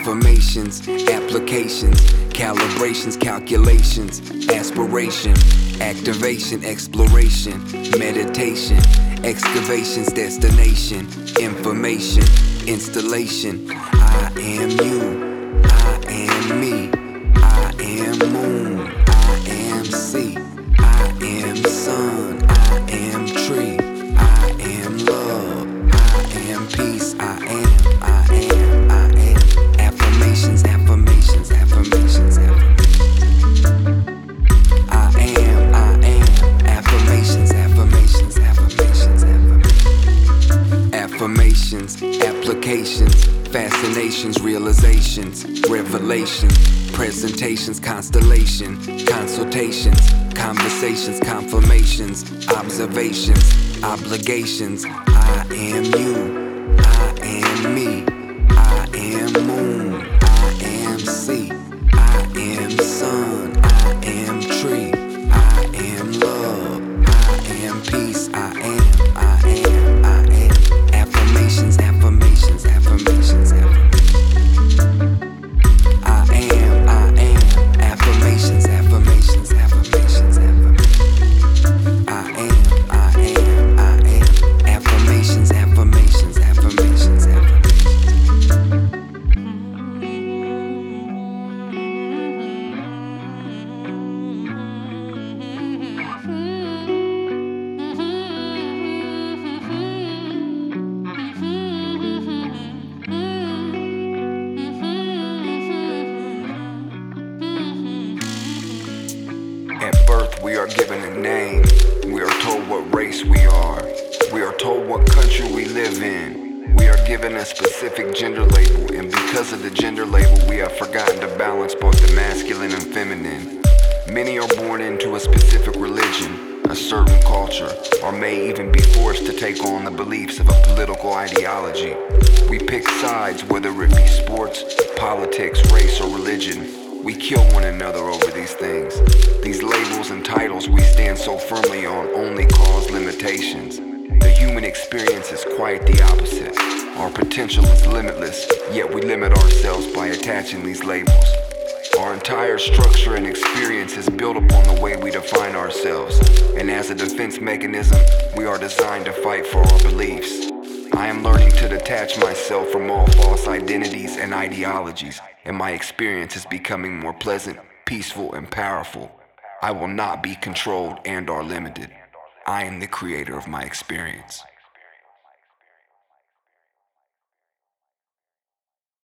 Affirmations, applications, calibrations, calculations, aspiration, activation, exploration, meditation, excavations, destination, information, installation. I am you, I am me, I am moon, I am sea, I am sun, I am tree, I am love, I am peace, I am. Affirmations, affirmations, affirmations, affirmations. I am, affirmations, affirmations, affirmations, affirmations. Affirmations, applications, fascinations, realizations, revelation, presentations, constellation, consultations, conversations, confirmations, observations, obligations. I am you, I am me, I am moon, I am sea, I am sun, I am tree, I am love, I am peace, I am. Affirmations, affirmations, affirmations, affirmations. I am, affirmations, affirmations, affirmations, affirmations. I am, affirmations, affirmations, affirmations, affirmations. At birth, we are given a name. We are told what race we are. We are told what country we live in. We are given a specific gender label, and because of the gender label, we have forgotten to balance both the masculine and feminine. Many are born into a specific religion, a certain culture, or may even be forced to take on the beliefs of a political ideology. We pick sides, whether it be sports, politics, race, or religion. We kill one another over these things. These labels and titles we stand so firmly on only cause limitations. The human experience is quite the opposite. Our potential is limitless, yet we limit ourselves by attaching these labels. Our entire structure and experience is built upon the way we define ourselves, and as a defense mechanism, we are designed to fight for our beliefs. I am learning to detach myself from all false identities and ideologies, and my experience is becoming more pleasant, peaceful, and powerful. I will not be controlled and/or limited. I am the creator of my experience.